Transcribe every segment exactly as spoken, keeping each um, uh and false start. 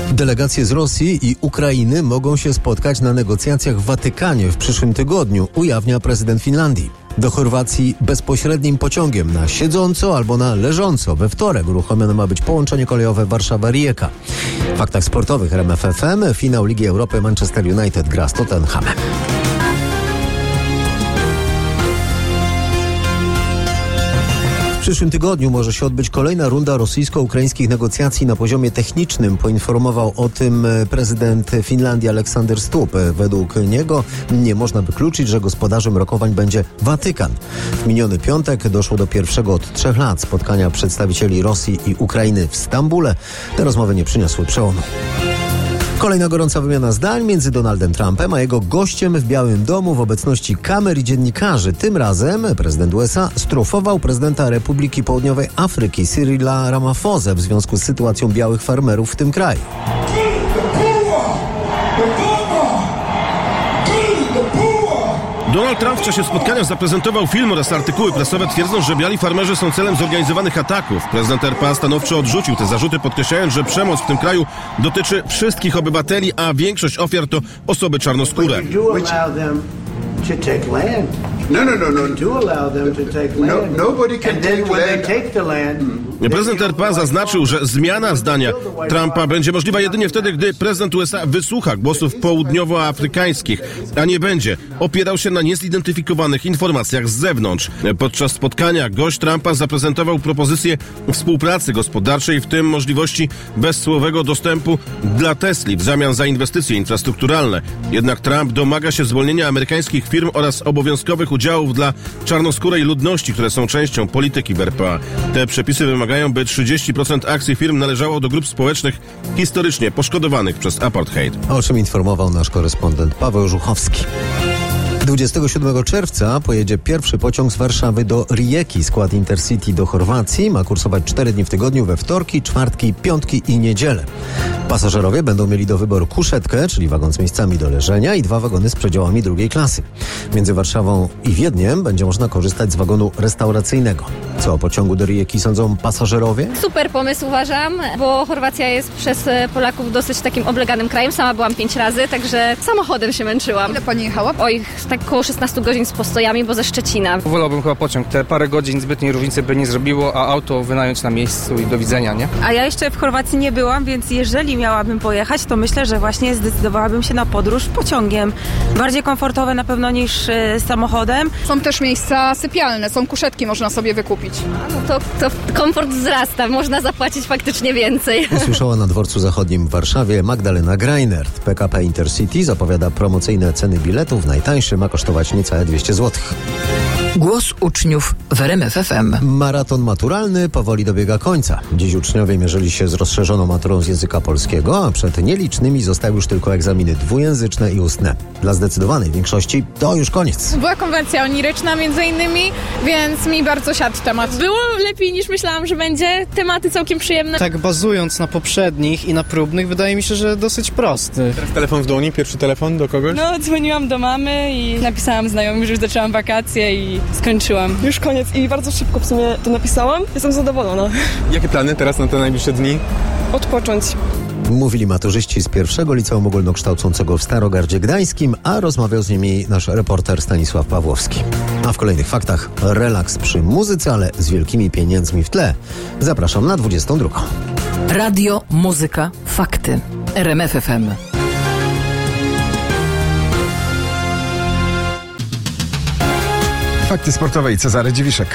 Delegacje z Rosji i Ukrainy mogą się spotkać na negocjacjach w Watykanie w przyszłym tygodniu, ujawnia prezydent Finlandii. Do Chorwacji bezpośrednim pociągiem na siedząco albo na leżąco we wtorek uruchomione ma być połączenie kolejowe Warszawa-Rijeka. W faktach sportowych R M F F M finał Ligi Europy Manchester United gra z Tottenhamem. W przyszłym tygodniu może się odbyć kolejna runda rosyjsko-ukraińskich negocjacji na poziomie technicznym. Poinformował o tym prezydent Finlandii Aleksander Stubb. Według niego nie można wykluczyć, że gospodarzem rokowań będzie Watykan. W miniony piątek doszło do pierwszego od trzech lat spotkania przedstawicieli Rosji i Ukrainy w Stambule. Te rozmowy nie przyniosły przełomu. Kolejna gorąca wymiana zdań między Donaldem Trumpem a jego gościem w Białym Domu w obecności kamer i dziennikarzy. Tym razem prezydent U S A strofował prezydenta Republiki Południowej Afryki Cyrila Ramaphosa w związku z sytuacją białych farmerów w tym kraju. Donald Trump w czasie spotkania zaprezentował film oraz artykuły prasowe, twierdząc, że biali farmerzy są celem zorganizowanych ataków. Prezydent R P A stanowczo odrzucił te zarzuty, podkreślając, że przemoc w tym kraju dotyczy wszystkich obywateli, a większość ofiar to osoby czarnoskóre. No, no, no, no. To allow them to take land. No, nobody can take land. Prezydent R P A zaznaczył, że zmiana zdania Trumpa będzie możliwa jedynie wtedy, gdy prezydent U S A wysłucha głosów południowoafrykańskich, a nie będzie opierał się na niezidentyfikowanych informacjach z zewnątrz. Podczas spotkania gość Trumpa zaprezentował propozycję współpracy gospodarczej, w tym możliwości bezcłowego dostępu dla Tesli w zamian za inwestycje infrastrukturalne. Jednak Trump domaga się zwolnienia amerykańskich firm oraz obowiązkowych udziałów dla czarnoskórej ludności, które są częścią polityki w R P A. Te przepisy wymagają, by trzydzieści procent akcji firm należało do grup społecznych historycznie poszkodowanych przez apartheid. O czym informował nasz korespondent Paweł Żuchowski. dwudziestego siódmego czerwca pojedzie pierwszy pociąg z Warszawy do Rijeki. Skład Intercity do Chorwacji ma kursować cztery dni w tygodniu we wtorki, czwartki, piątki i niedzielę. Pasażerowie będą mieli do wyboru kuszetkę, czyli wagon z miejscami do leżenia, i dwa wagony z przedziałami drugiej klasy. Między Warszawą i Wiedniem będzie można korzystać z wagonu restauracyjnego. Co o pociągu do Rijeki sądzą pasażerowie? Super pomysł, uważam, bo Chorwacja jest przez Polaków dosyć takim obleganym krajem. Sama byłam pięć razy, także samochodem się męczyłam. Ile pani jechała? Oj, tak około szesnaście godzin z postojami, bo ze Szczecina. Wolałbym chyba pociąg. Te parę godzin zbytniej różnicy by nie zrobiło, a auto wynająć na miejscu i do widzenia, nie? A ja jeszcze w Chorwacji nie byłam, więc jeżeli miałabym pojechać, to myślę, że właśnie zdecydowałabym się na podróż pociągiem. Bardziej komfortowe na pewno niż y, samochodem. Są też miejsca sypialne, są kuszetki, można sobie wykupić. No to, to komfort wzrasta, można zapłacić faktycznie więcej. Usłyszała na dworcu zachodnim w Warszawie Magdalena Greinert. P K P Intercity zapowiada promocyjne ceny biletów. Najtańszy ma kosztować niecałe dwieście złotych. Głos uczniów w R M F F M. Maraton maturalny powoli dobiega końca. Dziś uczniowie mierzyli się z rozszerzoną maturą z języka polskiego, a przed nielicznymi zostały już tylko egzaminy dwujęzyczne i ustne. Dla zdecydowanej większości to już koniec. Była konwencja oniryczna między innymi, więc mi bardzo siadł temat. Było lepiej niż myślałam, że będzie. Tematy całkiem przyjemne. Tak bazując na poprzednich i na próbnych, wydaje mi się, że dosyć prosty. Teraz telefon w dłoni, pierwszy telefon do kogoś? No, dzwoniłam do mamy i napisałam znajomym, że już zaczęłam wakacje i skończyłam. Już koniec i bardzo szybko w sumie to napisałam. Jestem zadowolona. Jakie plany teraz na te najbliższe dni? Odpocząć. Mówili maturzyści z pierwszego liceum ogólnokształcącego w Starogardzie Gdańskim, a rozmawiał z nimi nasz reporter Stanisław Pawłowski. A w kolejnych faktach relaks przy muzyce, ale z wielkimi pieniędzmi w tle. Zapraszam na dwudziestą drugą. Radio, muzyka, fakty. R M F F M. Fakty sportowe i Cezary Dziwiszek.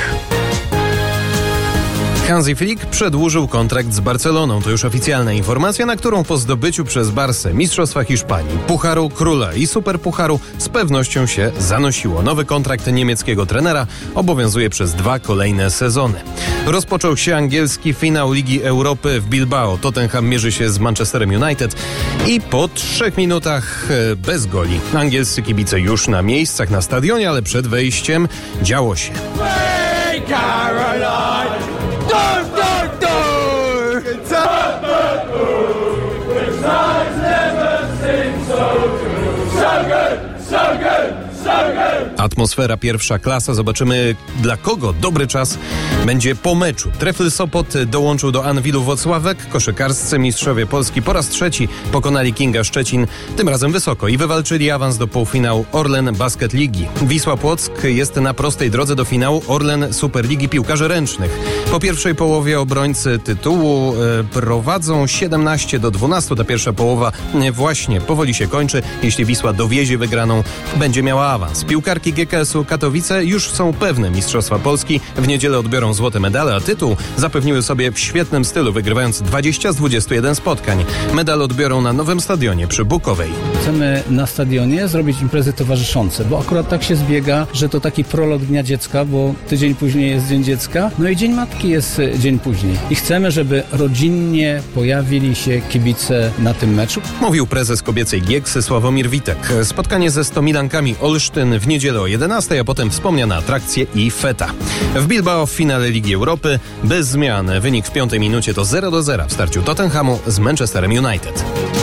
Hansi Flick przedłużył kontrakt z Barceloną. To już oficjalna informacja, na którą po zdobyciu przez Barsę Mistrzostwa Hiszpanii, Pucharu Króla i Superpucharu z pewnością się zanosiło. Nowy kontrakt niemieckiego trenera obowiązuje przez dwa kolejne sezony. Rozpoczął się angielski finał Ligi Europy w Bilbao. Tottenham mierzy się z Manchesterem United i po trzech minutach bez goli. Angielscy kibice już na miejscach na stadionie, ale przed wejściem działo się. Hey, Caroline! Door, door, door! It's up, the times never seem so good. So good, so good, so good. A atmosfera pierwsza klasa. Zobaczymy, dla kogo dobry czas będzie po meczu. Trefl Sopot dołączył do Anwilu Włocławek. Koszykarscy mistrzowie Polski po raz trzeci pokonali Kinga Szczecin, tym razem wysoko, i wywalczyli awans do półfinału Orlen Basket Ligi. Wisła Płock jest na prostej drodze do finału Orlen Superligi Piłkarzy Ręcznych. Po pierwszej połowie obrońcy tytułu e, prowadzą siedemnaście do dwunastu. Ta pierwsza połowa e, właśnie powoli się kończy. Jeśli Wisła dowiezie wygraną, będzie miała awans. Piłkarki G K S-u Katowice już są pewne Mistrzostwa Polski. W niedzielę odbiorą złote medale, a tytuł zapewniły sobie w świetnym stylu, wygrywając dwadzieścia z dwudziestu jeden spotkań. Medal odbiorą na nowym stadionie przy Bukowej. Chcemy na stadionie zrobić imprezy towarzyszące, bo akurat tak się zbiega, że to taki prolog Dnia Dziecka, bo tydzień później jest Dzień Dziecka, no i Dzień Matki jest dzień później. I chcemy, żeby rodzinnie pojawili się kibice na tym meczu. Mówił prezes kobiecej Gieksy Sławomir Witek. Spotkanie ze Stomilankami Olsztyn w niedzielę o jedenastej, a potem wspomniane atrakcje i feta. W Bilbao w finale Ligi Europy bez zmian. Wynik w piątej minucie to zero do zera w starciu Tottenhamu z Manchesterem United.